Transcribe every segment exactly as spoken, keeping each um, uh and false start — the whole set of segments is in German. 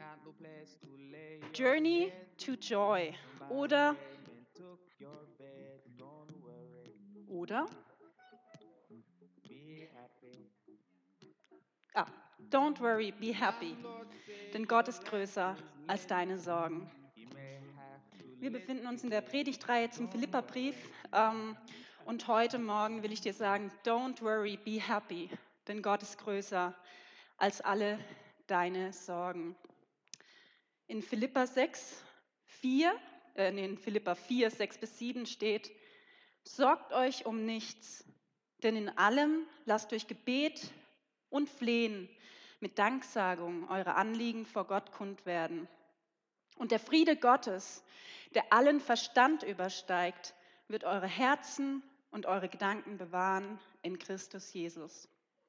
Journey to Joy. Oder, oder, ah, don't worry, be happy. Denn Gott ist größer als deine Sorgen. Wir befinden uns in der Predigtreihe zum Philipperbrief. Ähm, und heute Morgen will ich dir sagen, don't worry, be happy. Denn Gott ist größer als alle deine Sorgen. In Philipper sechs, vier, äh, nee, in Philipper vier, sechs bis sieben steht, sorgt euch um nichts, denn in allem lasst durch Gebet und Flehen mit Danksagung eure Anliegen vor Gott kund werden. Und der Friede Gottes, der allen Verstand übersteigt, wird eure Herzen und eure Gedanken bewahren in Christus Jesus.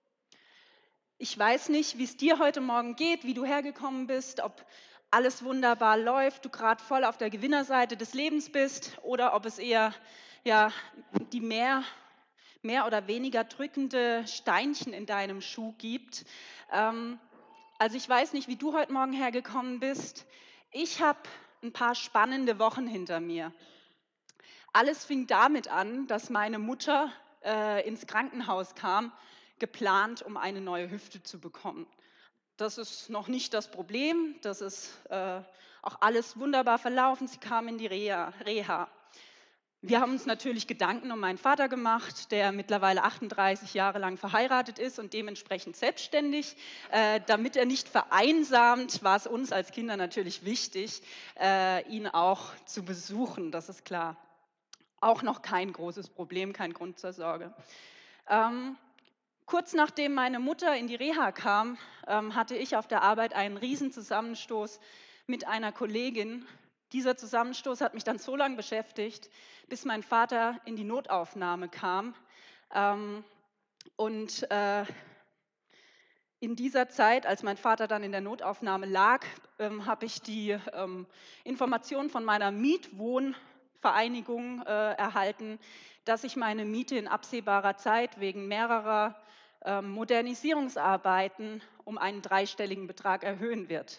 Ich weiß nicht, wie es dir heute Morgen geht, wie du hergekommen bist, ob alles wunderbar läuft, du gerade voll auf der Gewinnerseite des Lebens bist oder ob es eher ja, die mehr, mehr oder weniger drückende Steinchen in deinem Schuh gibt. Ähm, also ich weiß nicht, wie du heute Morgen hergekommen bist. Ich habe ein paar spannende Wochen hinter mir. Alles fing damit an, dass meine Mutter äh, ins Krankenhaus kam, geplant, um eine neue Hüfte zu bekommen. Das ist noch nicht das Problem, das ist äh, auch alles wunderbar verlaufen. Sie kam in die Reha. Reha. Wir haben uns natürlich Gedanken um meinen Vater gemacht, der mittlerweile achtunddreißig Jahre lang verheiratet ist und dementsprechend selbstständig. Äh, damit er nicht vereinsamt, war es uns als Kinder natürlich wichtig, äh, ihn auch zu besuchen, das ist klar. Auch noch kein großes Problem, kein Grund zur Sorge. Ähm, kurz nachdem meine Mutter in die Reha kam, ähm, hatte ich auf der Arbeit einen Riesenzusammenstoß mit einer Kollegin. Dieser Zusammenstoß hat mich dann so lange beschäftigt, bis mein Vater in die Notaufnahme kam. Ähm, und äh, in dieser Zeit, als mein Vater dann in der Notaufnahme lag, ähm, habe ich die ähm, Information von meiner Mietwohnvereinigung äh, erhalten, dass ich meine Miete in absehbarer Zeit wegen mehrerer ähm, Modernisierungsarbeiten um einen dreistelligen Betrag erhöhen wird.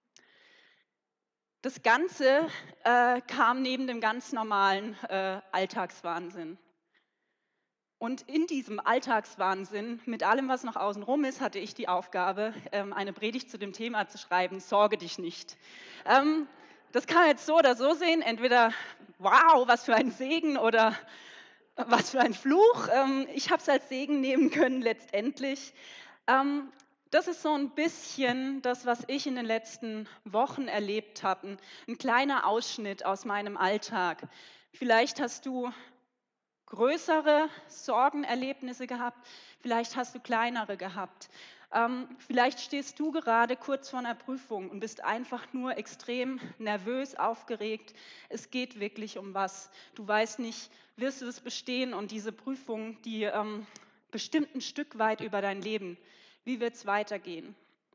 Das Ganze äh, kam neben dem ganz normalen äh, Alltagswahnsinn. Und in diesem Alltagswahnsinn, mit allem, was noch außen rum ist, hatte ich die Aufgabe, ähm, eine Predigt zu dem Thema zu schreiben, sorge dich nicht. Ähm, das kann man jetzt so oder so sehen, entweder, wow, was für ein Segen oder was für ein Fluch. Ähm, ich habe es als Segen nehmen können letztendlich. Ähm, das ist so ein bisschen das, was ich in den letzten Wochen erlebt habe, ein, ein kleiner Ausschnitt aus meinem Alltag. Vielleicht hast du größere Sorgenerlebnisse gehabt, vielleicht hast du kleinere gehabt. Ähm, vielleicht stehst du gerade kurz vor einer Prüfung und bist einfach nur extrem nervös, aufgeregt. Es geht wirklich um was. Du weißt nicht, wirst du es bestehen und diese Prüfung, die ähm, bestimmt ein Stück weit über dein Leben. Wie wird es weitergehen?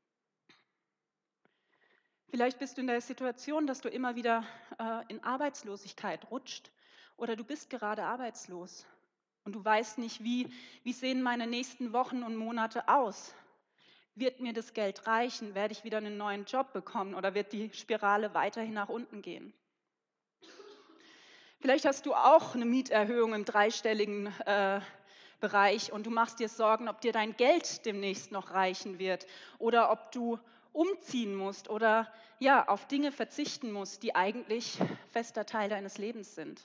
Vielleicht bist du in der Situation, dass du immer wieder äh, in Arbeitslosigkeit rutscht oder du bist gerade arbeitslos. Und du weißt nicht, wie, wie sehen meine nächsten Wochen und Monate aus? Wird mir das Geld reichen? Werde ich wieder einen neuen Job bekommen oder wird die Spirale weiterhin nach unten gehen? Vielleicht hast du auch eine Mieterhöhung im dreistelligen äh, Bereich und du machst dir Sorgen, ob dir dein Geld demnächst noch reichen wird oder ob du umziehen musst oder ja, auf Dinge verzichten musst, die eigentlich fester Teil deines Lebens sind.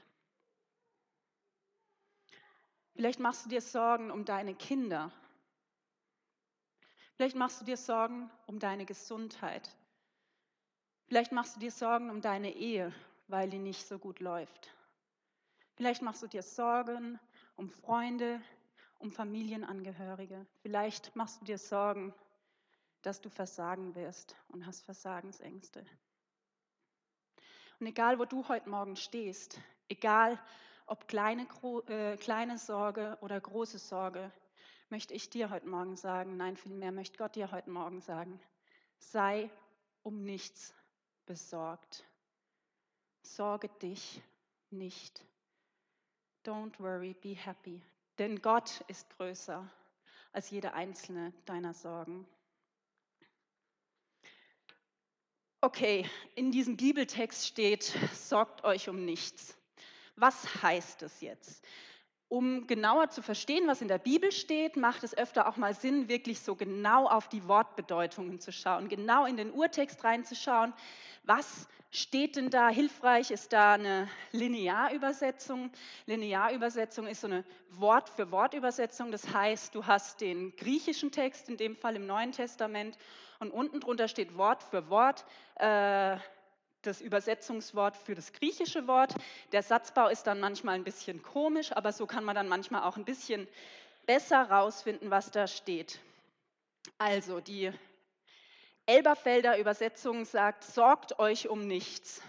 Vielleicht machst du dir Sorgen um deine Kinder. Vielleicht machst du dir Sorgen um deine Gesundheit. Vielleicht machst du dir Sorgen um deine Ehe, weil die nicht so gut läuft. Vielleicht machst du dir Sorgen um Freunde, um Familienangehörige. Vielleicht machst du dir Sorgen, dass du versagen wirst und hast Versagensängste. Und egal, wo du heute Morgen stehst, egal, ob kleine, äh, kleine Sorge oder große Sorge, möchte ich dir heute Morgen sagen, nein, vielmehr möchte Gott dir heute Morgen sagen, sei um nichts besorgt. Sorge dich nicht. Don't worry, be happy. Denn Gott ist größer als jede einzelne deiner Sorgen. Okay, in diesem Bibeltext steht, sorgt euch um nichts. Was heißt das jetzt? Um genauer zu verstehen, was in der Bibel steht, macht es öfter auch mal Sinn, wirklich so genau auf die Wortbedeutungen zu schauen, genau in den Urtext reinzuschauen. Was steht denn da? Hilfreich ist da eine Linearübersetzung. Linearübersetzung ist so eine Wort-für-Wort-Übersetzung. Das heißt, du hast den griechischen Text, in dem Fall im Neuen Testament, und unten drunter steht Wort für Wort. Äh, das Übersetzungswort für das griechische Wort. Der Satzbau ist dann manchmal ein bisschen komisch, aber so kann man dann manchmal auch ein bisschen besser rausfinden, was da steht. Also die Elberfelder Übersetzung sagt, sorgt euch um nichts.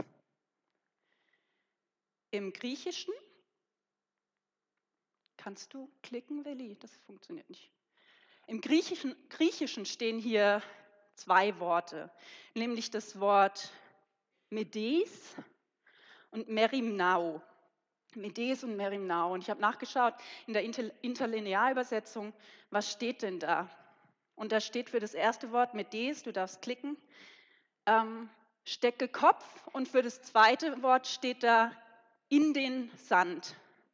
Im Griechischen, kannst du klicken, Willi? Das funktioniert nicht. Im Griechischen, Griechischen stehen hier zwei Worte, nämlich das Wort Medes und Merimnao. Medes und Merimnao. Und ich habe nachgeschaut in der Interlinearübersetzung, was steht denn da? Und da steht für das erste Wort Medes, du darfst klicken, ähm, stecke Kopf, und für das zweite Wort steht da in den Sand.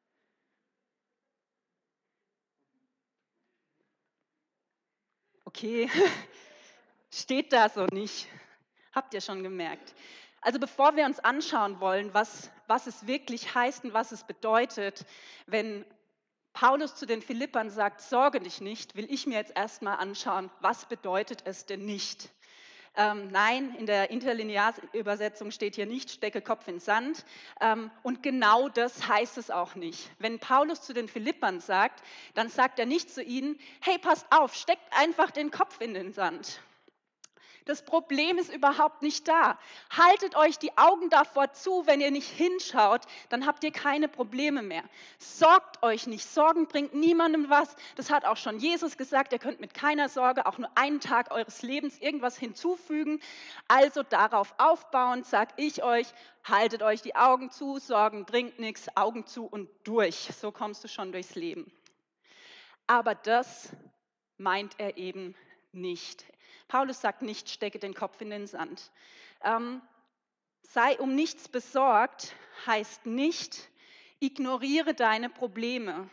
Okay, steht da so nicht. Habt ihr schon gemerkt. Also bevor wir uns anschauen wollen, was, was es wirklich heißt und was es bedeutet, wenn Paulus zu den Philippern sagt, sorge dich nicht, will ich mir jetzt erstmal anschauen, was bedeutet es denn nicht? Ähm, nein, in der Interlinearübersetzung steht hier nicht, stecke Kopf in Sand. Ähm, und genau das heißt es auch nicht. Wenn Paulus zu den Philippern sagt, dann sagt er nicht zu ihnen, hey, passt auf, steckt einfach den Kopf in den Sand. Das Problem ist überhaupt nicht da. Haltet euch die Augen davor zu, wenn ihr nicht hinschaut, dann habt ihr keine Probleme mehr. Sorgt euch nicht. Sorgen bringt niemandem was. Das hat auch schon Jesus gesagt. Ihr könnt mit keiner Sorge auch nur einen Tag eures Lebens irgendwas hinzufügen. Also darauf aufbauend sage ich euch, haltet euch die Augen zu. Sorgen bringt nichts. Augen zu und durch. So kommst du schon durchs Leben. Aber das meint er eben nicht. Paulus sagt nicht, stecke den Kopf in den Sand. Ähm, sei um nichts besorgt, heißt nicht, ignoriere deine Probleme.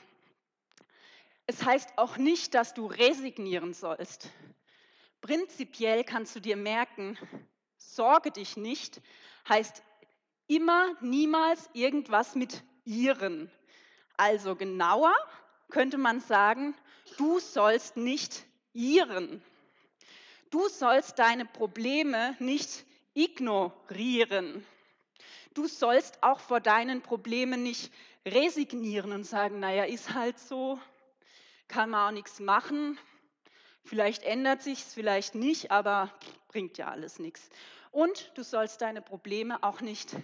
Es heißt auch nicht, dass du resignieren sollst. Prinzipiell kannst du dir merken, sorge dich nicht, heißt immer, niemals irgendwas mit ihren. Also genauer könnte man sagen, du sollst nicht ihren. Du sollst deine Probleme nicht ignorieren. Du sollst auch vor deinen Problemen nicht resignieren und sagen, naja, ist halt so, kann man auch nichts machen. Vielleicht ändert sich's, vielleicht nicht, aber bringt ja alles nichts. Und du sollst deine Probleme auch nicht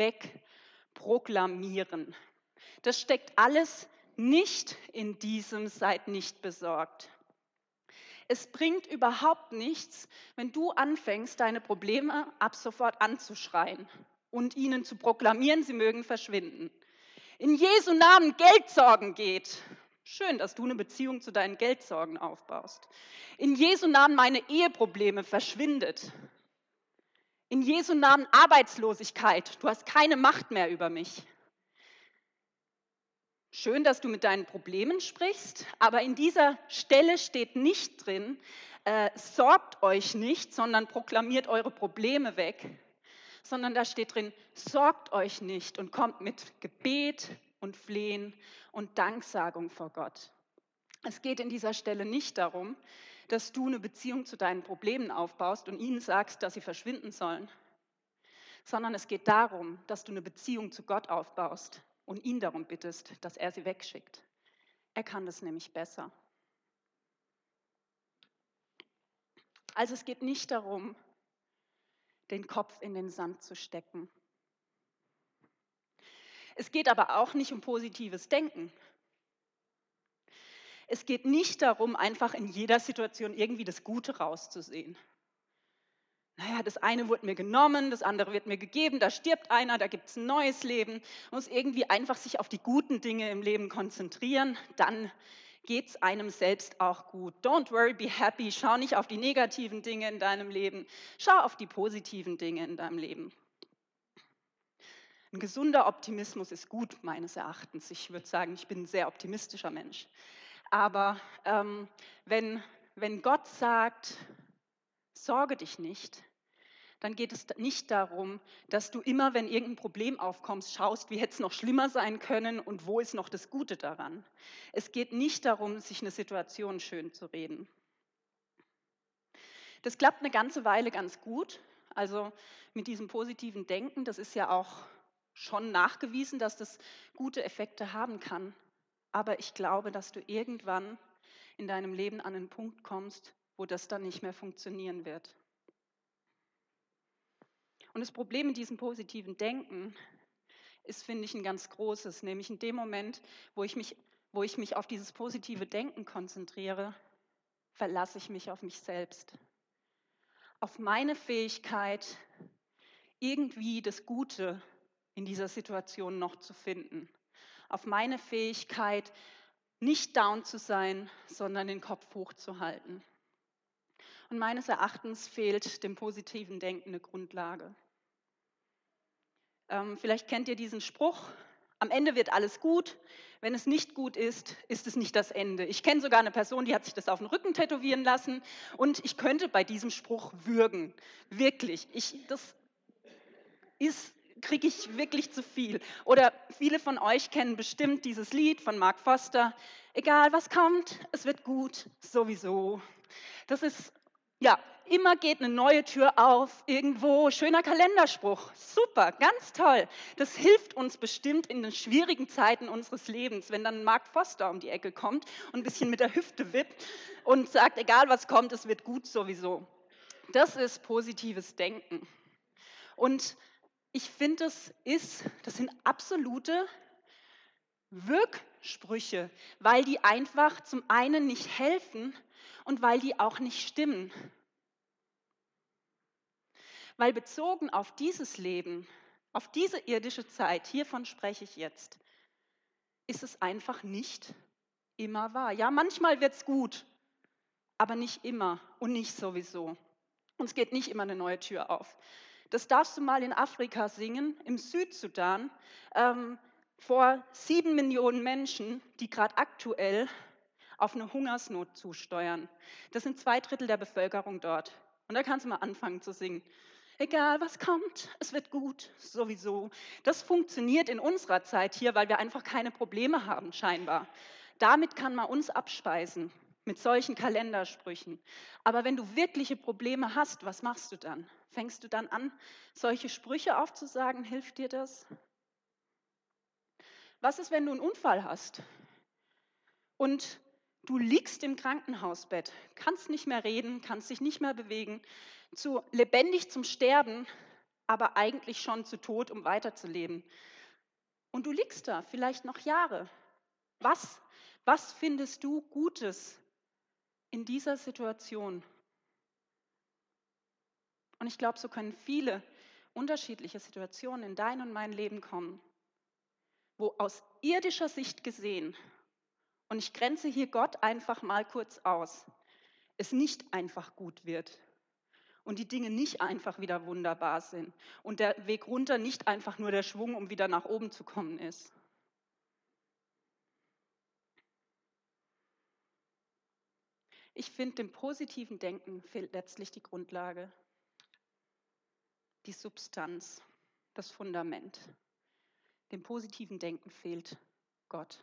wegproklamieren. Das steckt alles nicht in diesem seid nicht besorgt. Es bringt überhaupt nichts, wenn du anfängst, deine Probleme ab sofort anzuschreien und ihnen zu proklamieren, sie mögen verschwinden. In Jesu Namen Geldsorgen geht. Schön, dass du eine Beziehung zu deinen Geldsorgen aufbaust. In Jesu Namen meine Eheprobleme verschwindet. In Jesu Namen Arbeitslosigkeit. Du hast keine Macht mehr über mich. Schön, dass du mit deinen Problemen sprichst, aber in dieser Stelle steht nicht drin, äh, sorgt euch nicht, sondern proklamiert eure Probleme weg, sondern da steht drin, sorgt euch nicht und kommt mit Gebet und Flehen und Danksagung vor Gott. Es geht in dieser Stelle nicht darum, dass du eine Beziehung zu deinen Problemen aufbaust und ihnen sagst, dass sie verschwinden sollen, sondern es geht darum, dass du eine Beziehung zu Gott aufbaust und ihn darum bittest, dass er sie wegschickt. Er kann das nämlich besser. Also es geht nicht darum, den Kopf in den Sand zu stecken. Es geht aber auch nicht um positives Denken. Es geht nicht darum, einfach in jeder Situation irgendwie das Gute rauszusehen. Naja, das eine wurde mir genommen, das andere wird mir gegeben, da stirbt einer, da gibt es ein neues Leben. Man muss irgendwie einfach sich auf die guten Dinge im Leben konzentrieren, dann geht es einem selbst auch gut. Don't worry, be happy. Schau nicht auf die negativen Dinge in deinem Leben. Schau auf die positiven Dinge in deinem Leben. Ein gesunder Optimismus ist gut, meines Erachtens. Ich würde sagen, ich bin ein sehr optimistischer Mensch. Aber ähm, wenn, wenn Gott sagt, sorge dich nicht, dann geht es nicht darum, dass du immer, wenn irgendein Problem aufkommt, schaust, wie hätte es noch schlimmer sein können und wo ist noch das Gute daran. Es geht nicht darum, sich eine Situation schön zu reden. Das klappt eine ganze Weile ganz gut. Also mit diesem positiven Denken, das ist ja auch schon nachgewiesen, dass das gute Effekte haben kann. Aber ich glaube, dass du irgendwann in deinem Leben an einen Punkt kommst, wo das dann nicht mehr funktionieren wird. Und das Problem mit diesem positiven Denken ist, finde ich, ein ganz großes, nämlich in dem Moment, wo ich mich, wo ich mich auf dieses positive Denken konzentriere, verlasse ich mich auf mich selbst, auf meine Fähigkeit, irgendwie das Gute in dieser Situation noch zu finden, auf meine Fähigkeit, nicht down zu sein, sondern den Kopf hochzuhalten. Und meines Erachtens fehlt dem positiven Denken eine Grundlage. Ähm, vielleicht kennt ihr diesen Spruch, am Ende wird alles gut, wenn es nicht gut ist, ist es nicht das Ende. Ich kenne sogar eine Person, die hat sich das auf den Rücken tätowieren lassen und ich könnte bei diesem Spruch würgen, wirklich. Ich, das ist, kriege ich wirklich zu viel. Oder viele von euch kennen bestimmt dieses Lied von Mark Foster, egal was kommt, es wird gut, sowieso. Das ist, ja, immer geht eine neue Tür auf, irgendwo, schöner Kalenderspruch, super, ganz toll. Das hilft uns bestimmt in den schwierigen Zeiten unseres Lebens, wenn dann Mark Foster um die Ecke kommt und ein bisschen mit der Hüfte wippt und sagt, egal was kommt, es wird gut sowieso. Das ist positives Denken. Und ich finde, das ist, das sind absolute Wirksprüche, weil die einfach zum einen nicht helfen und weil die auch nicht stimmen. Weil bezogen auf dieses Leben, auf diese irdische Zeit, hiervon spreche ich jetzt, ist es einfach nicht immer wahr. Ja, manchmal wird es gut, aber nicht immer und nicht sowieso. Und es geht nicht immer eine neue Tür auf. Das darfst du mal in Afrika singen, im Südsudan, ähm, vor sieben Millionen Menschen, die gerade aktuell auf eine Hungersnot zusteuern. Das sind zwei Drittel der Bevölkerung dort. Und da kannst du mal anfangen zu singen. Egal was kommt, es wird gut, sowieso. Das funktioniert in unserer Zeit hier, weil wir einfach keine Probleme haben, scheinbar. Damit kann man uns abspeisen, mit solchen Kalendersprüchen. Aber wenn du wirkliche Probleme hast, was machst du dann? Fängst du dann an, solche Sprüche aufzusagen? Hilft dir das? Was ist, wenn du einen Unfall hast und du liegst im Krankenhausbett, kannst nicht mehr reden, kannst dich nicht mehr bewegen, zu lebendig zum Sterben, aber eigentlich schon zu tot, um weiterzuleben. Und du liegst da, vielleicht noch Jahre. Was, was findest du Gutes in dieser Situation? Und ich glaube, so können viele unterschiedliche Situationen in dein und mein Leben kommen, wo aus irdischer Sicht gesehen, und ich grenze hier Gott einfach mal kurz aus, es nicht einfach gut wird und die Dinge nicht einfach wieder wunderbar sind und der Weg runter nicht einfach nur der Schwung, um wieder nach oben zu kommen ist. Ich finde, dem positiven Denken fehlt letztlich die Grundlage, die Substanz, das Fundament. Dem positiven Denken fehlt Gott.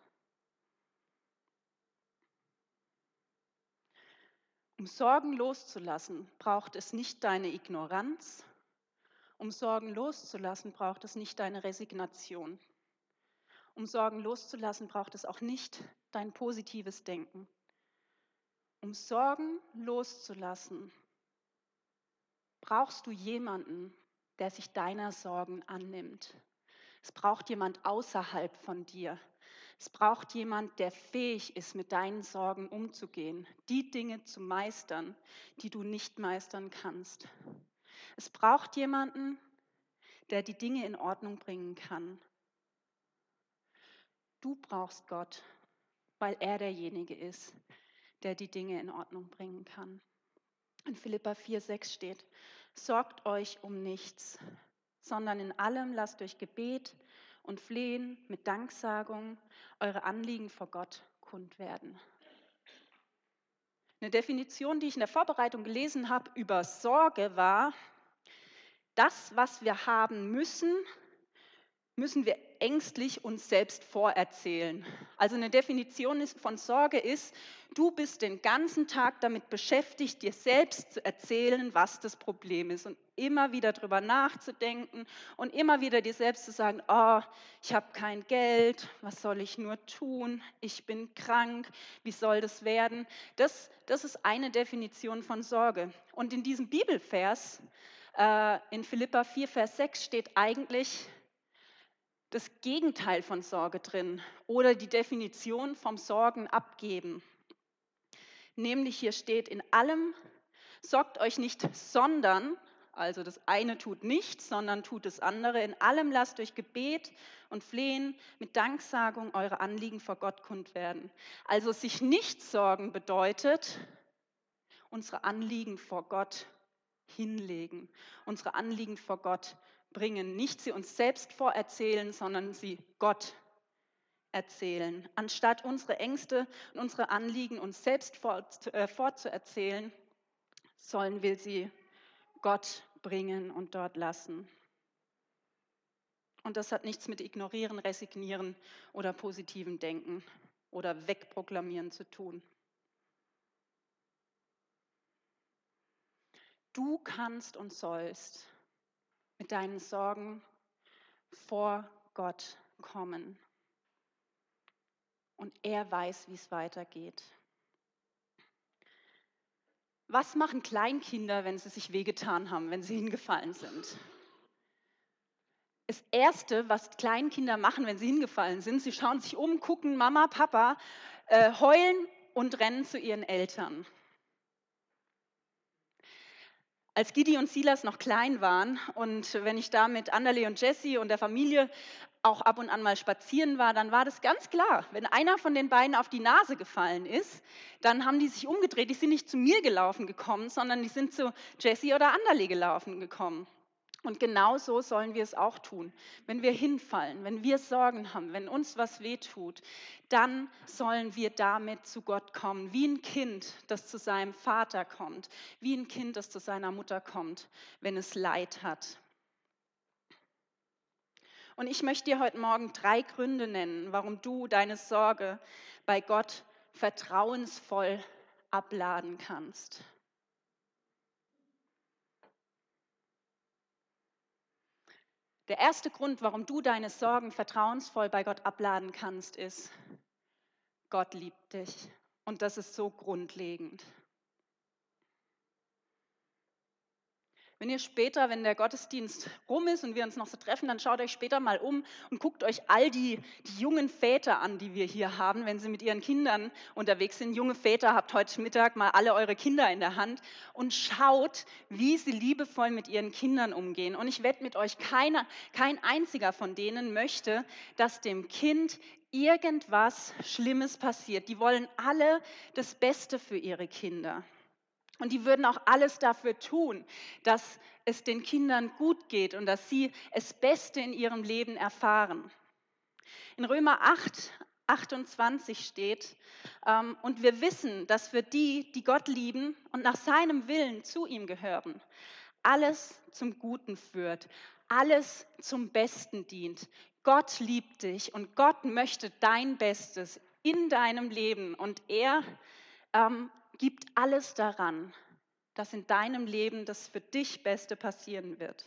Um Sorgen loszulassen, braucht es nicht deine Ignoranz. Um Sorgen loszulassen, braucht es nicht deine Resignation. Um Sorgen loszulassen, braucht es auch nicht dein positives Denken. Um Sorgen loszulassen, brauchst du jemanden, der sich deiner Sorgen annimmt. Es braucht jemand außerhalb von dir. Es braucht jemand, der fähig ist, mit deinen Sorgen umzugehen, die Dinge zu meistern, die du nicht meistern kannst. Es braucht jemanden, der die Dinge in Ordnung bringen kann. Du brauchst Gott. weil er derjenige ist, der die Dinge in Ordnung bringen kann. In Philipper vier, sechs steht, sorgt euch um nichts, sondern in allem lasst durch Gebet und Flehen mit Danksagung eure Anliegen vor Gott kund werden. Eine Definition, die ich in der Vorbereitung gelesen habe über Sorge war, das, was wir haben müssen, müssen wir ängstlich uns selbst vorerzählen. Also eine Definition von Sorge ist, du bist den ganzen Tag damit beschäftigt, dir selbst zu erzählen, was das Problem ist und immer wieder drüber nachzudenken und immer wieder dir selbst zu sagen, oh, ich habe kein Geld, was soll ich nur tun, ich bin krank, wie soll das werden? Das, das ist eine Definition von Sorge. Und in diesem Bibelvers, äh, in Philipper vier, Vers sechs steht eigentlich das Gegenteil von Sorge drin oder die Definition vom Sorgen abgeben. Nämlich hier steht, in allem sorgt euch nicht, sondern, also das eine tut nicht, sondern tut das andere, in allem lasst durch Gebet und Flehen mit Danksagung eure Anliegen vor Gott kund werden. Also sich nicht sorgen bedeutet, unsere Anliegen vor Gott hinlegen, unsere Anliegen vor Gott bringen, nicht sie uns selbst vorerzählen, sondern sie Gott erzählen. Anstatt unsere Ängste und unsere Anliegen uns selbst vorzuerzählen, sollen wir sie Gott bringen und dort lassen. Und das hat nichts mit Ignorieren, Resignieren oder positivem Denken oder Wegproklamieren zu tun. Du kannst und sollst mit deinen Sorgen vor Gott kommen. Und er weiß, wie es weitergeht. Was machen Kleinkinder, wenn sie sich wehgetan haben, wenn sie hingefallen sind? Das Erste, was Kleinkinder machen, wenn sie hingefallen sind, sie schauen sich um, gucken Mama, Papa, äh, heulen und rennen zu ihren Eltern. Als Gidi und Silas noch klein waren und wenn ich da mit Anderle und Jessie und der Familie auch ab und an mal spazieren war, dann war das ganz klar. Wenn einer von den beiden auf die Nase gefallen ist, dann haben die sich umgedreht. Die sind nicht zu mir gelaufen gekommen, sondern die sind zu Jessie oder Anderle gelaufen gekommen. Und genau so sollen wir es auch tun. Wenn wir hinfallen, wenn wir Sorgen haben, wenn uns was wehtut, dann sollen wir damit zu Gott kommen, wie ein Kind, das zu seinem Vater kommt, wie ein Kind, das zu seiner Mutter kommt, wenn es Leid hat. Und ich möchte dir heute Morgen drei Gründe nennen, warum du deine Sorge bei Gott vertrauensvoll abladen kannst. Der erste Grund, warum du deine Sorgen vertrauensvoll bei Gott abladen kannst, ist, Gott liebt dich. Und das ist so grundlegend. Wenn ihr später, wenn der Gottesdienst rum ist und wir uns noch so treffen, dann schaut euch später mal um und guckt euch all die, die jungen Väter an, die wir hier haben, wenn sie mit ihren Kindern unterwegs sind. Junge Väter, habt heute Mittag mal alle eure Kinder in der Hand und schaut, wie sie liebevoll mit ihren Kindern umgehen. Und ich wette mit euch, keiner, kein einziger von denen möchte, dass dem Kind irgendwas Schlimmes passiert. Die wollen alle das Beste für ihre Kinder. Und die würden auch alles dafür tun, dass es den Kindern gut geht und dass sie das Beste in ihrem Leben erfahren. In Römer acht, achtundzwanzig steht, ähm, und wir wissen, dass für die, die Gott lieben und nach seinem Willen zu ihm gehören, alles zum Guten führt, alles zum Besten dient. Gott liebt dich und Gott möchte dein Bestes in deinem Leben und er ähm, gibt alles daran, dass in deinem Leben das für dich Beste passieren wird.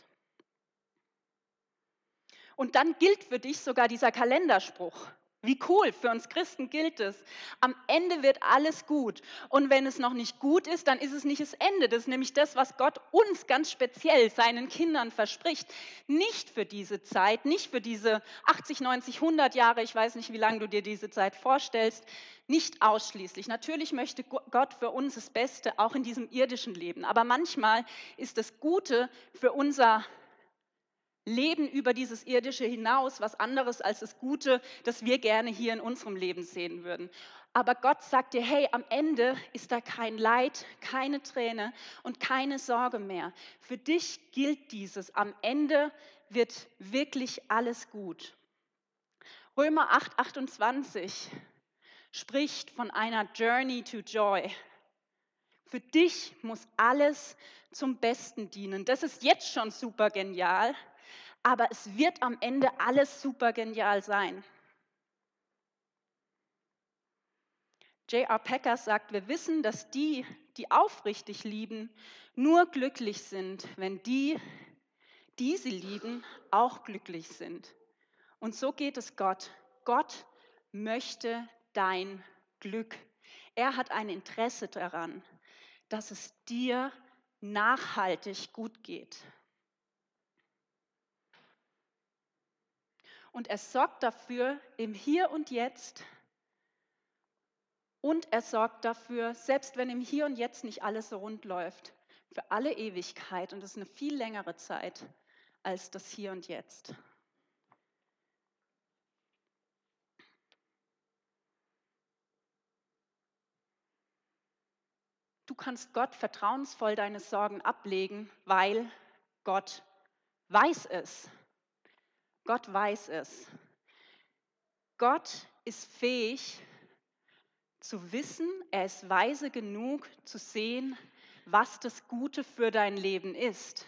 Und dann gilt für dich sogar dieser Kalenderspruch. Wie cool, für uns Christen gilt es. Am Ende wird alles gut. Und wenn es noch nicht gut ist, dann ist es nicht das Ende. Das ist nämlich das, was Gott uns ganz speziell, seinen Kindern verspricht. Nicht für diese Zeit, nicht für diese achtzig, neunzig, hundert Jahre, ich weiß nicht, wie lange du dir diese Zeit vorstellst, nicht ausschließlich. Natürlich möchte Gott für uns das Beste, auch in diesem irdischen Leben. Aber manchmal ist das Gute für unser leben über dieses Irdische hinaus, was anderes als das Gute, das wir gerne hier in unserem Leben sehen würden. Aber Gott sagt dir, hey, am Ende ist da kein Leid, keine Träne und keine Sorge mehr. Für dich gilt dieses. Am Ende wird wirklich alles gut. Römer acht, achtundzwanzig spricht von einer Journey to Joy. Für dich muss alles zum Besten dienen. Das ist jetzt schon super genial, aber es wird am Ende alles super genial sein. J R Packer sagt, wir wissen, dass die, die aufrichtig lieben, nur glücklich sind, wenn die, die sie lieben, auch glücklich sind. Und so geht es Gott. Gott möchte dein Glück. Er hat ein Interesse daran, dass es dir nachhaltig gut geht. Und er sorgt dafür im Hier und Jetzt. Und er sorgt dafür, selbst wenn im Hier und Jetzt nicht alles so rund läuft, für alle Ewigkeit. Und das ist eine viel längere Zeit als das Hier und Jetzt. Du kannst Gott vertrauensvoll deine Sorgen ablegen, weil Gott weiß es. Gott weiß es. Gott ist fähig zu wissen, er ist weise genug zu sehen, was das Gute für dein Leben ist.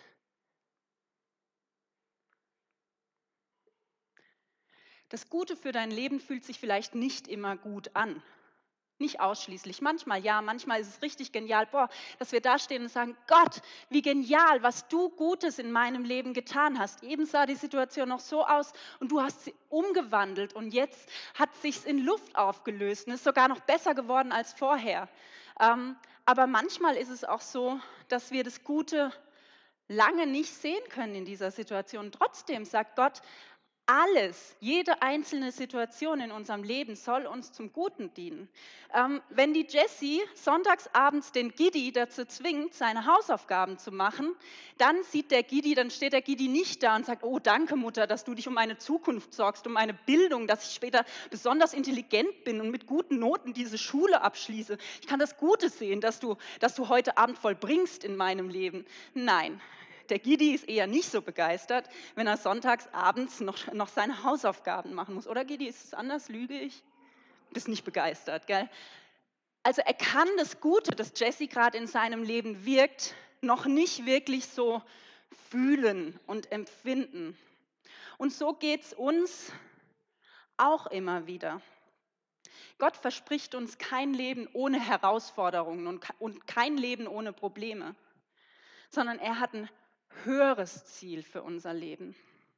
Das Gute für dein Leben fühlt sich vielleicht nicht immer gut an. Nicht ausschließlich. Manchmal ja, manchmal ist es richtig genial, boah, dass wir da stehen und sagen, Gott, wie genial, was du Gutes in meinem Leben getan hast. Eben sah die Situation noch so aus und du hast sie umgewandelt und jetzt hat sich's in Luft aufgelöst und ist sogar noch besser geworden als vorher. Ähm, aber manchmal ist es auch so, dass wir das Gute lange nicht sehen können in dieser Situation. Trotzdem sagt Gott, alles, jede einzelne Situation in unserem Leben soll uns zum Guten dienen. Ähm, wenn die Jessie sonntagsabends den Gidi dazu zwingt, seine Hausaufgaben zu machen, dann sieht der Gidi, dann steht der Gidi nicht da und sagt, oh danke Mutter, dass du dich um meine Zukunft sorgst, um meine Bildung, dass ich später besonders intelligent bin und mit guten Noten diese Schule abschließe. Ich kann das Gute sehen, dass du, dass du heute Abend vollbringst in meinem Leben. Nein. Der Gidi ist eher nicht so begeistert, wenn er sonntags abends noch, noch seine Hausaufgaben machen muss. Oder Gidi, ist es anders? Lüge ich? Bist nicht begeistert, gell? Also er kann das Gute, das Jesse gerade in seinem Leben wirkt, noch nicht wirklich so fühlen und empfinden. Und so geht es uns auch immer wieder. Gott verspricht uns kein Leben ohne Herausforderungen und kein Leben ohne Probleme, sondern er hat ein höheres Ziel für unser Leben.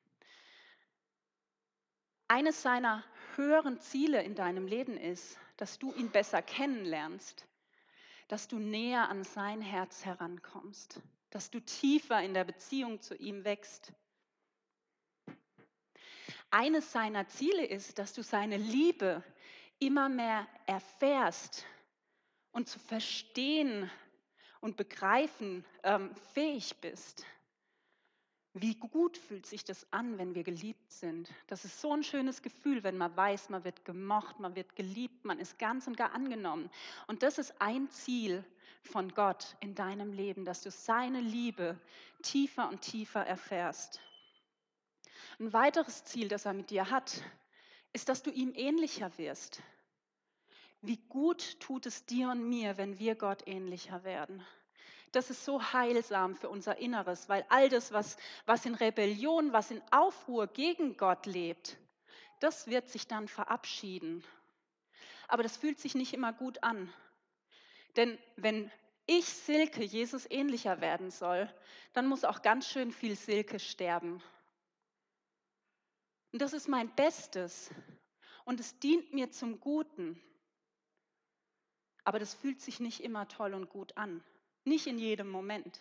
Eines seiner höheren Ziele in deinem Leben ist, dass du ihn besser kennenlernst, dass du näher an sein Herz herankommst, dass du tiefer in der Beziehung zu ihm wächst. Eines seiner Ziele ist, dass du seine Liebe immer mehr erfährst und zu verstehen und begreifen ähm, fähig bist. Wie gut fühlt sich das an, wenn wir geliebt sind? Das ist so ein schönes Gefühl, wenn man weiß, man wird gemocht, man wird geliebt, man ist ganz und gar angenommen. Und das ist ein Ziel von Gott in deinem Leben, dass du seine Liebe tiefer und tiefer erfährst. Ein weiteres Ziel, das er mit dir hat, ist, dass du ihm ähnlicher wirst. Wie gut tut es dir und mir, wenn wir Gott ähnlicher werden? Das ist so heilsam für unser Inneres, weil all das, was, was in Rebellion, was in Aufruhr gegen Gott lebt, das wird sich dann verabschieden. Aber das fühlt sich nicht immer gut an. Denn wenn ich, Silke, Jesus ähnlicher werden soll, dann muss auch ganz schön viel Silke sterben. Und das ist mein Bestes. Und es dient mir zum Guten. Aber das fühlt sich nicht immer toll und gut an. Nicht in jedem Moment.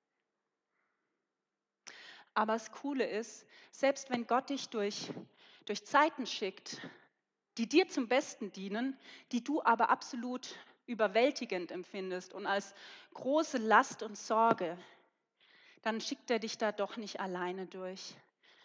Aber das Coole ist, selbst wenn Gott dich durch, durch Zeiten schickt, die dir zum Besten dienen, die du aber absolut überwältigend empfindest und als große Last und Sorge, dann schickt er dich da doch nicht alleine durch.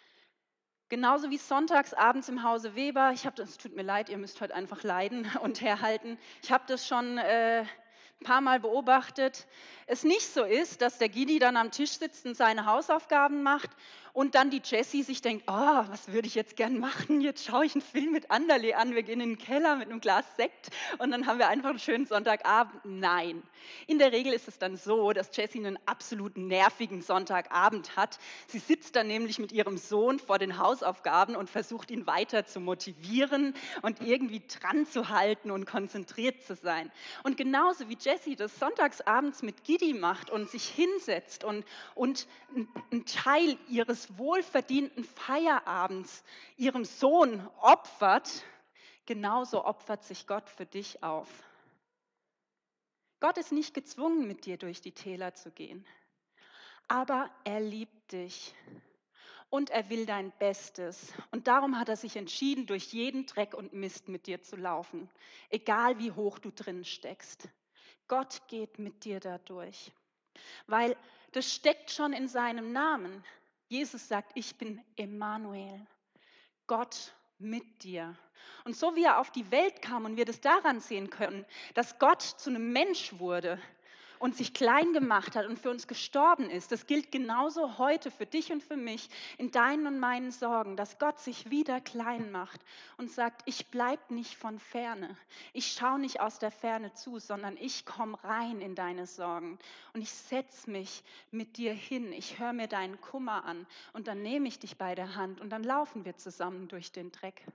Genauso wie sonntags abends im Hause Weber. Ich habe das, es tut mir leid, ihr müsst heute einfach leiden und herhalten. Ich habe das schon äh, ein paar Mal beobachtet. Es nicht so ist, dass der Gidi dann am Tisch sitzt und seine Hausaufgaben macht und dann die Jessie sich denkt, oh, was würde ich jetzt gern machen? Jetzt schaue ich einen Film mit Anderle an, wir gehen in den Keller mit einem Glas Sekt und dann haben wir einfach einen schönen Sonntagabend. Nein, in der Regel ist es dann so, dass Jessie einen absolut nervigen Sonntagabend hat. Sie sitzt dann nämlich mit ihrem Sohn vor den Hausaufgaben und versucht ihn weiter zu motivieren und irgendwie dran zu halten und konzentriert zu sein. Und genauso wie Jessie das sonntagsabends mit Gidi macht und sich hinsetzt und, und einen Teil ihres wohlverdienten Feierabends ihrem Sohn opfert, genauso opfert sich Gott für dich auf. Gott ist nicht gezwungen, mit dir durch die Täler zu gehen, aber er liebt dich und er will dein Bestes. Und darum hat er sich entschieden, durch jeden Dreck und Mist mit dir zu laufen, egal wie hoch du drin steckst. Gott geht mit dir da durch, weil das steckt schon in seinem Namen. Jesus sagt, ich bin Emmanuel, Gott mit dir. Und so wie er auf die Welt kam und wir das daran sehen können, dass Gott zu einem Mensch wurde und sich klein gemacht hat und für uns gestorben ist, das gilt genauso heute für dich und für mich in deinen und meinen Sorgen, dass Gott sich wieder klein macht und sagt, ich bleib nicht von ferne, ich schaue nicht aus der Ferne zu, sondern ich komme rein in deine Sorgen und ich setze mich mit dir hin, ich höre mir deinen Kummer an und dann nehme ich dich bei der Hand und dann laufen wir zusammen durch den Dreck.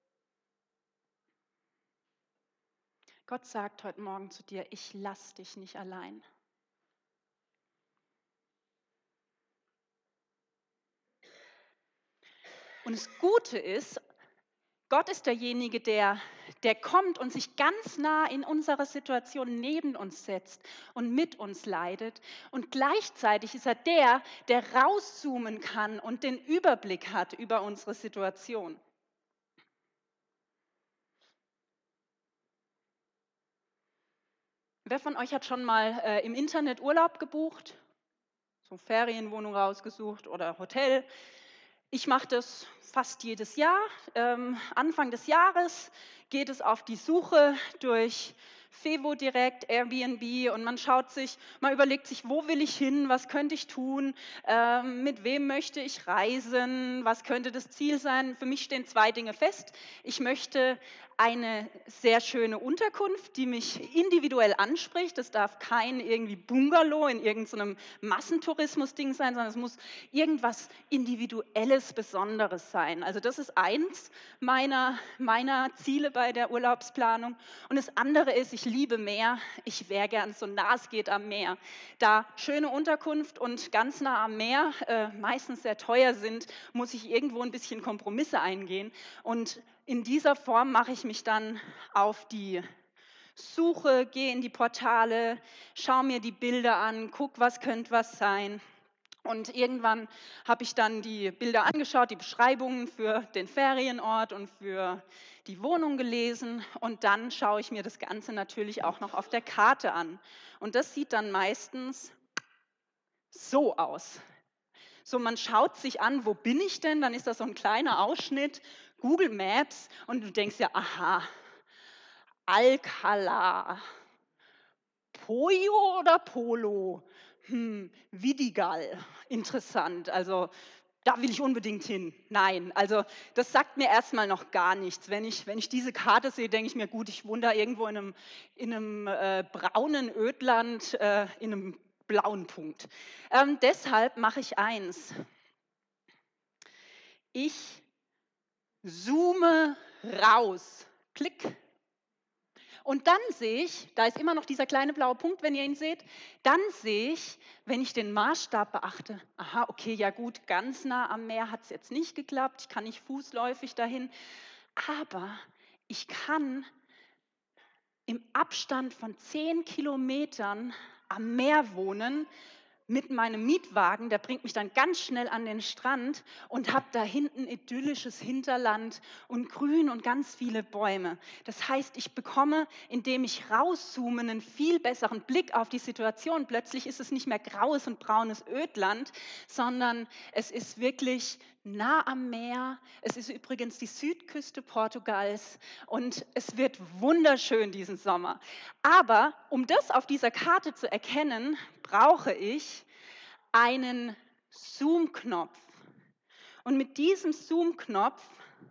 Gott sagt heute Morgen zu dir, ich lass dich nicht allein. Und das Gute ist, Gott ist derjenige, der, der kommt und sich ganz nah in unserer Situation neben uns setzt und mit uns leidet. Und gleichzeitig ist er der, der rauszoomen kann und den Überblick hat über unsere Situation. Wer von euch hat schon mal äh, im Internet Urlaub gebucht? So Ferienwohnung rausgesucht oder Hotel? Ich mache das fast jedes Jahr. Ähm, Anfang des Jahres geht es auf die Suche durch Fevo direkt, Airbnb und man schaut sich, man überlegt sich, wo will ich hin, was könnte ich tun, ähm, mit wem möchte ich reisen, was könnte das Ziel sein. Für mich stehen zwei Dinge fest. Ich möchte eine sehr schöne Unterkunft, die mich individuell anspricht. Das darf kein irgendwie Bungalow in irgendeinem Massentourismus-Ding sein, sondern es muss irgendwas Individuelles, Besonderes sein. Also das ist eins meiner, meiner Ziele bei der Urlaubsplanung. Und das andere ist, ich liebe Meer. Ich wäre gern so nah es geht am Meer. Da schöne Unterkunft und ganz nah am Meer äh, meistens sehr teuer sind, muss ich irgendwo ein bisschen Kompromisse eingehen. Und in dieser Form mache ich mich dann auf die Suche, gehe in die Portale, schaue mir die Bilder an, gucke, was könnte was sein. Und irgendwann habe ich dann die Bilder angeschaut, die Beschreibungen für den Ferienort und für die Wohnung gelesen. Und dann schaue ich mir das Ganze natürlich auch noch auf der Karte an. Und das sieht dann meistens so aus. So, man schaut sich an, wo bin ich denn? Dann ist das so ein kleiner Ausschnitt, Google Maps. Und du denkst ja, aha, Alcalá, Pollo oder Polo? Hm, Vidigal, interessant. Also da will ich unbedingt hin. Nein, also das sagt mir erstmal noch gar nichts. Wenn ich, wenn ich diese Karte sehe, denke ich mir, gut, ich wohne da irgendwo in einem, in einem äh, braunen Ödland, äh, in einem blauen Punkt. Ähm, deshalb mache ich eins. Ich zoome raus. Klick. Und dann sehe ich, da ist immer noch dieser kleine blaue Punkt, wenn ihr ihn seht, dann sehe ich, wenn ich den Maßstab beachte, aha, okay, ja gut, ganz nah am Meer hat es jetzt nicht geklappt, ich kann nicht fußläufig dahin, aber ich kann im Abstand von zehn Kilometern am Meer wohnen mit meinem Mietwagen, der bringt mich dann ganz schnell an den Strand und habe da hinten idyllisches Hinterland und Grün und ganz viele Bäume. Das heißt, ich bekomme, indem ich rauszoome, einen viel besseren Blick auf die Situation. Plötzlich ist es nicht mehr graues und braunes Ödland, sondern es ist wirklich nah am Meer. Es ist übrigens die Südküste Portugals und es wird wunderschön diesen Sommer. Aber um das auf dieser Karte zu erkennen, brauche ich einen Zoom-Knopf. Und mit diesem Zoom-Knopf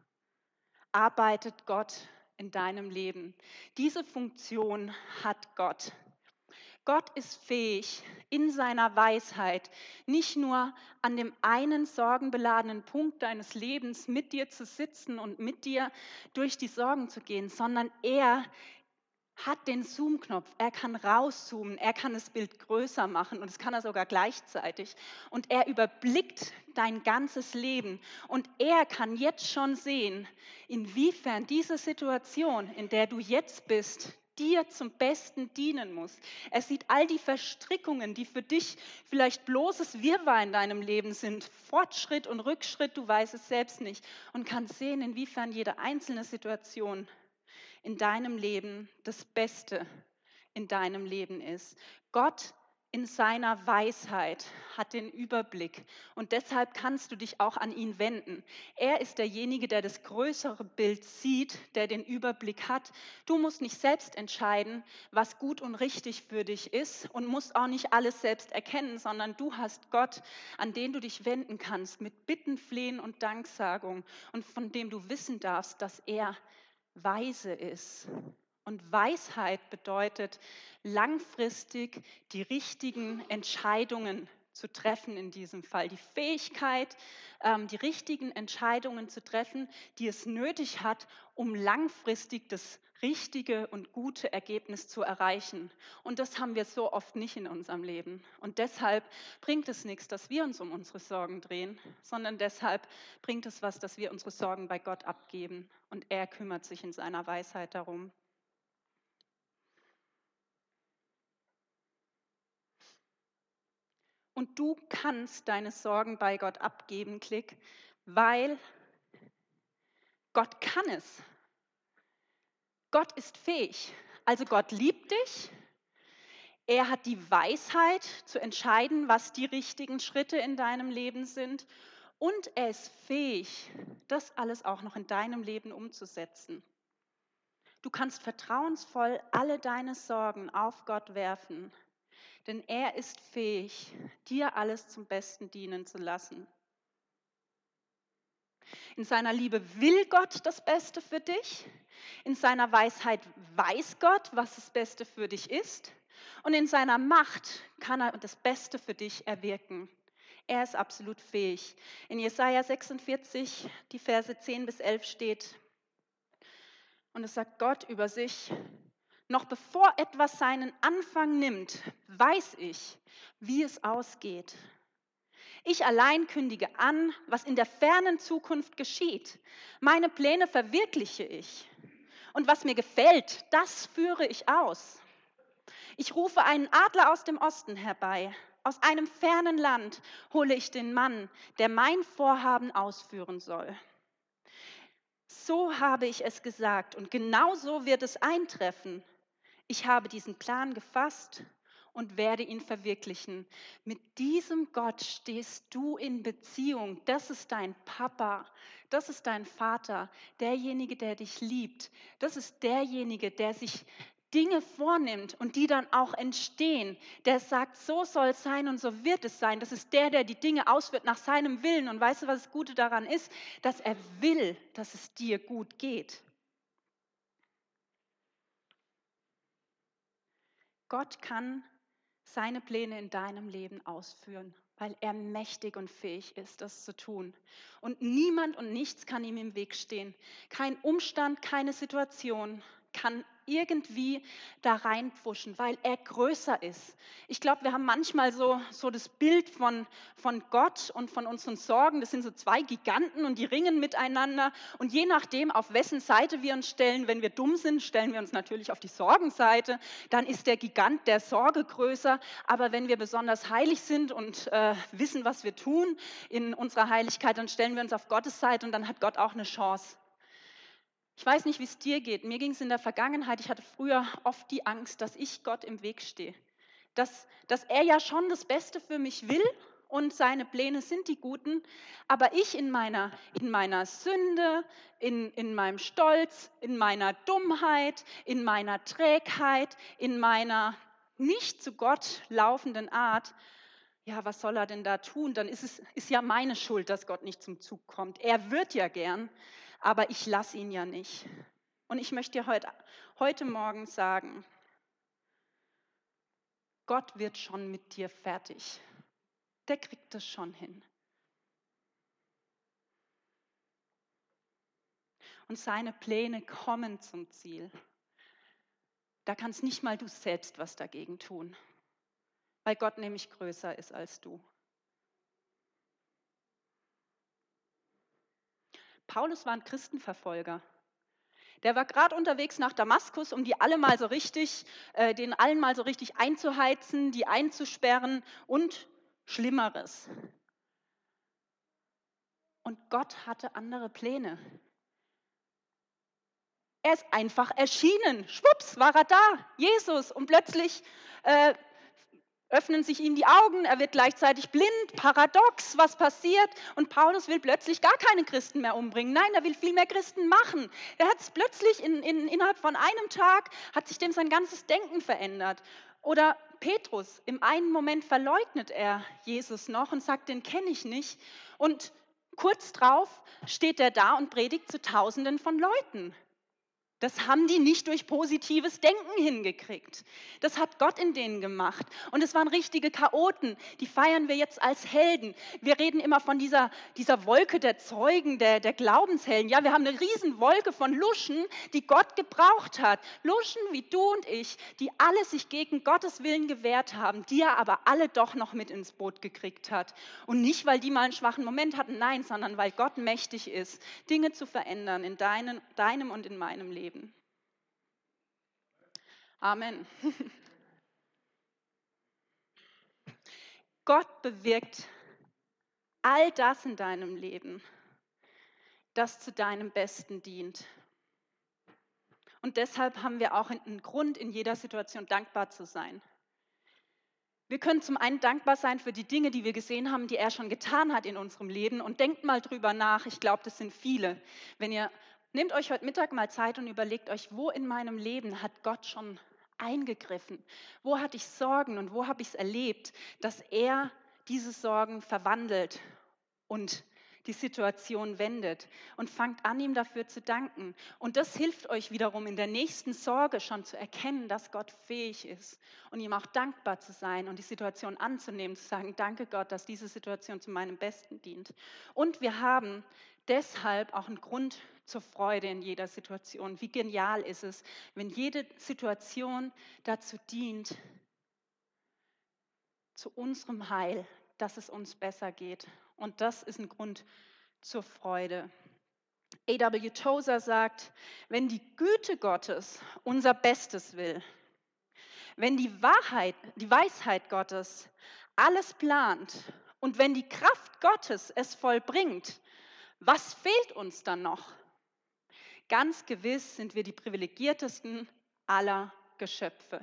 arbeitet Gott in deinem Leben. Diese Funktion hat Gott. Gott ist fähig, in seiner Weisheit nicht nur an dem einen sorgenbeladenen Punkt deines Lebens mit dir zu sitzen und mit dir durch die Sorgen zu gehen, sondern er hat den Zoom-Knopf. Er kann rauszoomen, er kann das Bild größer machen und das kann er sogar gleichzeitig. Und er überblickt dein ganzes Leben und er kann jetzt schon sehen, inwiefern diese Situation, in der du jetzt bist, dir zum Besten dienen muss. Er sieht all die Verstrickungen, die für dich vielleicht bloßes Wirrwarr in deinem Leben sind, Fortschritt und Rückschritt, du weißt es selbst nicht, und kann sehen, inwiefern jede einzelne Situation in deinem Leben das Beste in deinem Leben ist. Gott in seiner Weisheit hat den Überblick und deshalb kannst du dich auch an ihn wenden. Er ist derjenige, der das größere Bild sieht, der den Überblick hat. Du musst nicht selbst entscheiden, was gut und richtig für dich ist und musst auch nicht alles selbst erkennen, sondern du hast Gott, an den du dich wenden kannst mit Bitten, Flehen und Danksagung und von dem du wissen darfst, dass er weise ist. Und Weisheit bedeutet, langfristig die richtigen Entscheidungen zu treffen in diesem Fall. Die Fähigkeit, die richtigen Entscheidungen zu treffen, die es nötig hat, um langfristig das richtige und gute Ergebnis zu erreichen. Und das haben wir so oft nicht in unserem Leben. Und deshalb bringt es nichts, dass wir uns um unsere Sorgen drehen, sondern deshalb bringt es was, dass wir unsere Sorgen bei Gott abgeben. Und er kümmert sich in seiner Weisheit darum. Und du kannst deine Sorgen bei Gott abgeben, Klick, weil Gott kann es. Gott ist fähig. Also Gott liebt dich. Er hat die Weisheit zu entscheiden, was die richtigen Schritte in deinem Leben sind. Und er ist fähig, das alles auch noch in deinem Leben umzusetzen. Du kannst vertrauensvoll alle deine Sorgen auf Gott werfen. Denn er ist fähig, dir alles zum Besten dienen zu lassen. In seiner Liebe will Gott das Beste für dich. In seiner Weisheit weiß Gott, was das Beste für dich ist. Und in seiner Macht kann er das Beste für dich erwirken. Er ist absolut fähig. In Jesaja sechsundvierzig, die Verse zehn bis elf steht, und es sagt Gott über sich: Noch bevor etwas seinen Anfang nimmt, weiß ich, wie es ausgeht. Ich allein kündige an, was in der fernen Zukunft geschieht. Meine Pläne verwirkliche ich. Und was mir gefällt, das führe ich aus. Ich rufe einen Adler aus dem Osten herbei. Aus einem fernen Land hole ich den Mann, der mein Vorhaben ausführen soll. So habe ich es gesagt und genau so wird es eintreffen. Ich habe diesen Plan gefasst und werde ihn verwirklichen. Mit diesem Gott stehst du in Beziehung. Das ist dein Papa, das ist dein Vater, derjenige, der dich liebt. Das ist derjenige, der sich Dinge vornimmt und die dann auch entstehen. Der sagt, so soll es sein und so wird es sein. Das ist der, der die Dinge ausführt nach seinem Willen. Und weißt du, was das Gute daran ist? Dass er will, dass es dir gut geht. Gott kann seine Pläne in deinem Leben ausführen, weil er mächtig und fähig ist, das zu tun. Und niemand und nichts kann ihm im Weg stehen. Kein Umstand, keine Situation kann irgendwie da reinpfuschen, weil er größer ist. Ich glaube, wir haben manchmal so, so das Bild von, von Gott und von unseren Sorgen. Das sind so zwei Giganten und die ringen miteinander. Und je nachdem, auf wessen Seite wir uns stellen, wenn wir dumm sind, stellen wir uns natürlich auf die Sorgenseite. Dann ist der Gigant der Sorge größer. Aber wenn wir besonders heilig sind und äh, wissen, was wir tun in unserer Heiligkeit, dann stellen wir uns auf Gottes Seite und dann hat Gott auch eine Chance. Ich weiß nicht, wie es dir geht. Mir ging es in der Vergangenheit, ich hatte früher oft die Angst, dass ich Gott im Weg stehe. Dass, dass er ja schon das Beste für mich will und seine Pläne sind die guten, aber ich in meiner, in meiner Sünde, in, in meinem Stolz, in meiner Dummheit, in meiner Trägheit, in meiner nicht zu Gott laufenden Art, ja, was soll er denn da tun? Dann ist es ist ja meine Schuld, dass Gott nicht zum Zug kommt. Er wird ja gern, aber ich lasse ihn ja nicht. Und ich möchte dir heute, heute Morgen sagen, Gott wird schon mit dir fertig. Der kriegt es schon hin. Und seine Pläne kommen zum Ziel. Da kannst nicht mal du selbst was dagegen tun, weil Gott nämlich größer ist als du. Paulus war ein Christenverfolger. Der war gerade unterwegs nach Damaskus, um die alle mal so richtig, äh, den allen mal so richtig einzuheizen, die einzusperren und Schlimmeres. Und Gott hatte andere Pläne. Er ist einfach erschienen. Schwupps, war er da, Jesus. Und plötzlich äh, öffnen sich ihm die Augen, er wird gleichzeitig blind, paradox, was passiert? Und Paulus will plötzlich gar keine Christen mehr umbringen. Nein, er will viel mehr Christen machen. Er hat es plötzlich in, in, innerhalb von einem Tag, hat sich dem sein ganzes Denken verändert. Oder Petrus, im einen Moment verleugnet er Jesus noch und sagt, den kenne ich nicht. Und kurz drauf steht er da und predigt zu Tausenden von Leuten. Das haben die nicht durch positives Denken hingekriegt. Das hat Gott in denen gemacht. Und es waren richtige Chaoten. Die feiern wir jetzt als Helden. Wir reden immer von dieser, dieser Wolke der Zeugen, der, der Glaubenshelden. Ja, wir haben eine riesen Wolke von Luschen, die Gott gebraucht hat. Luschen wie du und ich, die alle sich gegen Gottes Willen gewehrt haben, die er aber alle doch noch mit ins Boot gekriegt hat. Und nicht, weil die mal einen schwachen Moment hatten, nein, sondern weil Gott mächtig ist, Dinge zu verändern in deinen, deinem und in meinem Leben. Amen. Gott bewirkt all das in deinem Leben, das zu deinem Besten dient. Und deshalb haben wir auch einen Grund, in jeder Situation dankbar zu sein. Wir können zum einen dankbar sein für die Dinge, die wir gesehen haben, die er schon getan hat in unserem Leben. Und denkt mal drüber nach, ich glaube, das sind viele. Wenn ihr, nehmt euch heute Mittag mal Zeit und überlegt euch, wo in meinem Leben hat Gott schon eingegriffen? Wo hatte ich Sorgen und wo habe ich es erlebt, dass er diese Sorgen verwandelt und die Situation wendet? Und fangt an, ihm dafür zu danken. Und das hilft euch wiederum in der nächsten Sorge schon zu erkennen, dass Gott fähig ist und ihm auch dankbar zu sein und die Situation anzunehmen, zu sagen, danke Gott, dass diese Situation zu meinem Besten dient. Und wir haben deshalb auch einen Grund zur Freude in jeder Situation. Wie genial ist es, wenn jede Situation dazu dient, zu unserem Heil, dass es uns besser geht. Und das ist ein Grund zur Freude. A W Tozer sagt, wenn die Güte Gottes unser Bestes will, wenn die Wahrheit, die Weisheit Gottes alles plant und wenn die Kraft Gottes es vollbringt, was fehlt uns dann noch? Ganz gewiss sind wir die privilegiertesten aller Geschöpfe.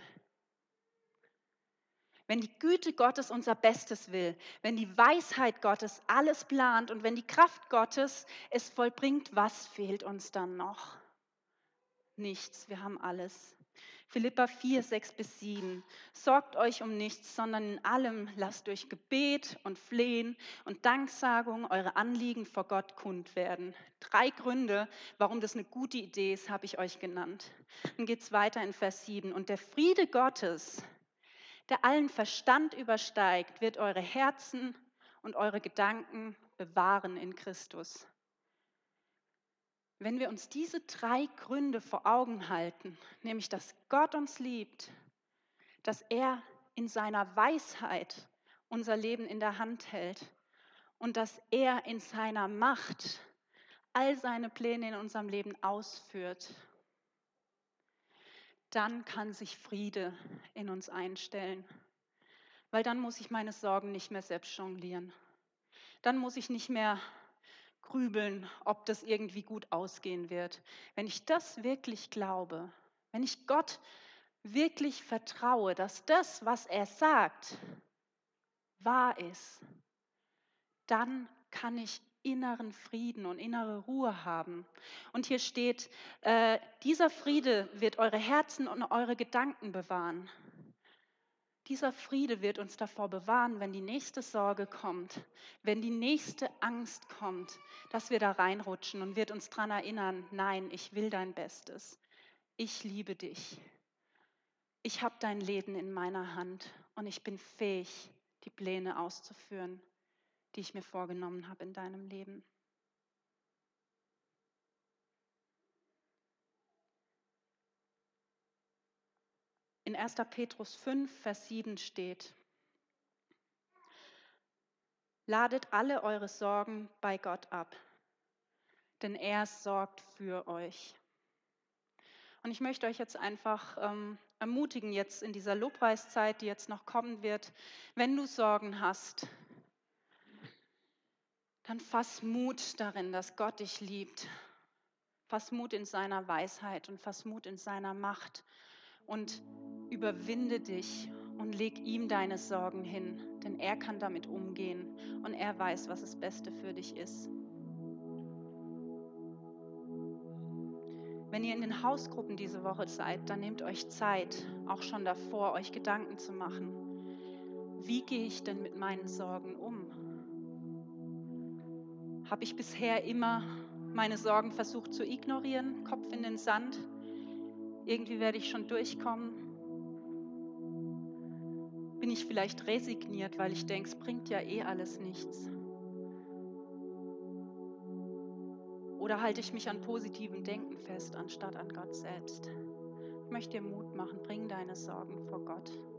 Wenn die Güte Gottes unser Bestes will, wenn die Weisheit Gottes alles plant und wenn die Kraft Gottes es vollbringt, was fehlt uns dann noch? Nichts, wir haben alles. Philipper vier, sechs bis sieben. Sorgt euch um nichts, sondern in allem lasst durch Gebet und Flehen und Danksagung eure Anliegen vor Gott kund werden. Drei Gründe, warum das eine gute Idee ist, habe ich euch genannt. Dann geht es weiter in Vers sieben. Und der Friede Gottes, der allen Verstand übersteigt, wird eure Herzen und eure Gedanken bewahren in Christus. Wenn wir uns diese drei Gründe vor Augen halten, nämlich dass Gott uns liebt, dass er in seiner Weisheit unser Leben in der Hand hält und dass er in seiner Macht all seine Pläne in unserem Leben ausführt, dann kann sich Friede in uns einstellen. Weil dann muss ich meine Sorgen nicht mehr selbst jonglieren. Dann muss ich nicht mehr grübeln, ob das irgendwie gut ausgehen wird. Wenn ich das wirklich glaube, wenn ich Gott wirklich vertraue, dass das, was er sagt, wahr ist, dann kann ich inneren Frieden und innere Ruhe haben. Und hier steht, äh, dieser Friede wird eure Herzen und eure Gedanken bewahren. Dieser Friede wird uns davor bewahren, wenn die nächste Sorge kommt, wenn die nächste Angst kommt, dass wir da reinrutschen und wird uns daran erinnern, nein, ich will dein Bestes. Ich liebe dich. Ich habe dein Leben in meiner Hand und ich bin fähig, die Pläne auszuführen, die ich mir vorgenommen habe in deinem Leben. In erster Petrus fünf, Vers sieben steht, ladet alle eure Sorgen bei Gott ab, denn er sorgt für euch. Und ich möchte euch jetzt einfach ähm, ermutigen, jetzt in dieser Lobpreiszeit, die jetzt noch kommen wird, wenn du Sorgen hast, dann fass Mut darin, dass Gott dich liebt. Fass Mut in seiner Weisheit und fass Mut in seiner Macht und überwinde dich und leg ihm deine Sorgen hin, denn er kann damit umgehen und er weiß, was das Beste für dich ist. Wenn ihr in den Hausgruppen diese Woche seid, dann nehmt euch Zeit, auch schon davor, euch Gedanken zu machen. Wie gehe ich denn mit meinen Sorgen um? Habe ich bisher immer meine Sorgen versucht zu ignorieren, Kopf in den Sand? Irgendwie werde ich schon durchkommen. Bin ich vielleicht resigniert, weil ich denke, es bringt ja eh alles nichts? Oder halte ich mich an positivem Denken fest, anstatt an Gott selbst? Ich möchte dir Mut machen, bring deine Sorgen vor Gott.